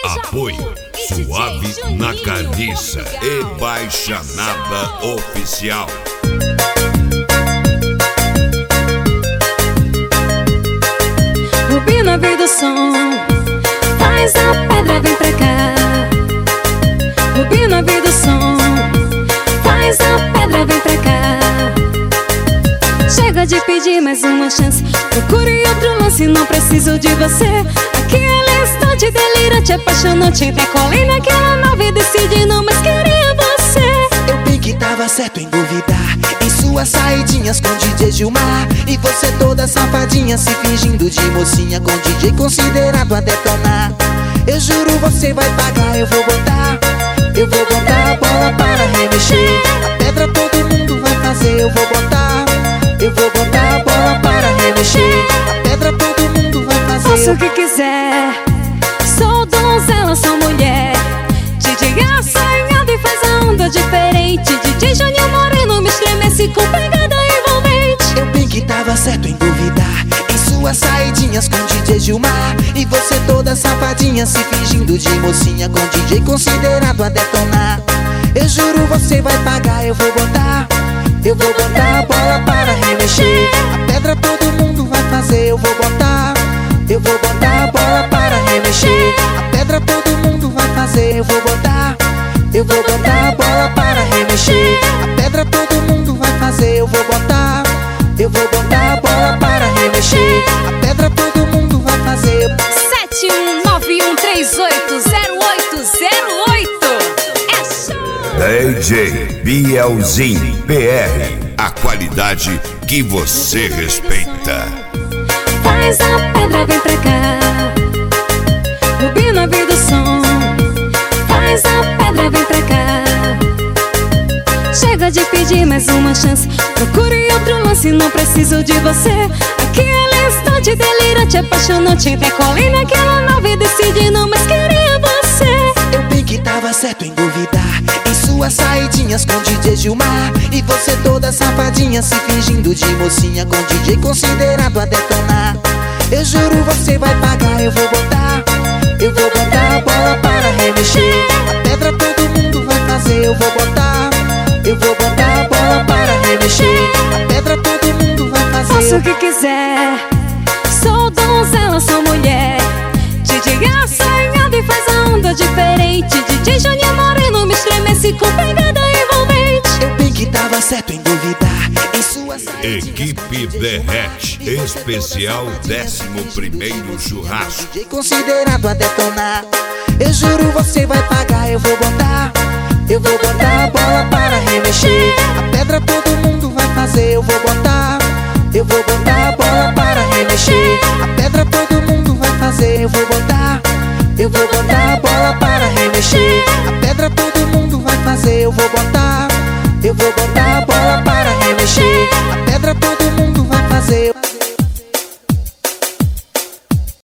Apoio Suave na Carniça e Baixanada Oficial. Rubina veio do som, faz a pedra, vem pra cá. Rubina veio do som, faz a pedra, vem pra cá. Chega de pedir mais uma chance, procure outro lance, não preciso de você. Aquele instante delirante, apaixonante, decolei naquela nave, decidi não mais queria você. Eu bem que tava certo em duvidar, em suas saidinhas com DJ Gilmar. E você toda safadinha, se fingindo de mocinha, com DJ considerado a detonar. Eu juro você vai pagar, eu vou botar a bola para remexer. A pedra todo mundo vai fazer, eu vou botar a bola para remexer. A pedra todo mundo vai fazer. Faça o que quiser, sou donzela, sou mulher. DJ assanhado e faz a onda diferente. DJ Júnior Moreno me estremece com pegada envolvente. Eu bem que tava certo em duvidar, em suas saidinhas com DJ Gilmar. E você toda safadinha, se fingindo de mocinha, com DJ considerado a detonar. Eu juro você vai pagar, eu vou botar a bola para remexer. A pedra todo mundo vai fazer, eu vou botar a bola para remexer. A pedra todo mundo vai fazer, eu vou botar a bola para remexer. A pedra todo mundo vai fazer, eu vou botar a bola para remexer. A pedra todo mundo vai fazer. 7191380808. DJ Bielzinho PR, a qualidade que você respeita. Faz a pedra, vem pra cá. Rubina veio do som, faz a pedra, vem pra cá. Chega de pedir mais uma chance, procure outro lance, não preciso de você. Aquele instante delirante, apaixonante, decolei naquela nave, decidi não mais queria você. Eu bem que tava certo em duvidar, em suas saidinhas com DJ Gilmar. E você toda safadinha, se fingindo de mocinha, com DJ considerado a detonar. Eu juro você vai pagar, eu vou botar a bola para remexer. A pedra todo mundo vai fazer, eu vou botar a bola para remexer. A pedra todo mundo vai fazer. Faça o que quiser, sou donzela, sou mulher. DJ assanhado e faz a onda diferente. DJ Júnior Moreno me estremece com pegada envolvente. Eu bem que tava certo em duvidar, em suas Equipe Derrete, especial 11º churrasco. DJ considerado a detonar. Eu juro você vai pagar, eu vou botar a bola para remexer. A pedra todo mundo vai fazer, eu vou botar a bola para remexer. A pedra todo mundo vai fazer, eu vou botar a bola para remexer. A pedra todo mundo vai fazer, eu vou botar a bola para remexer. A pedra todo mundo vai fazer.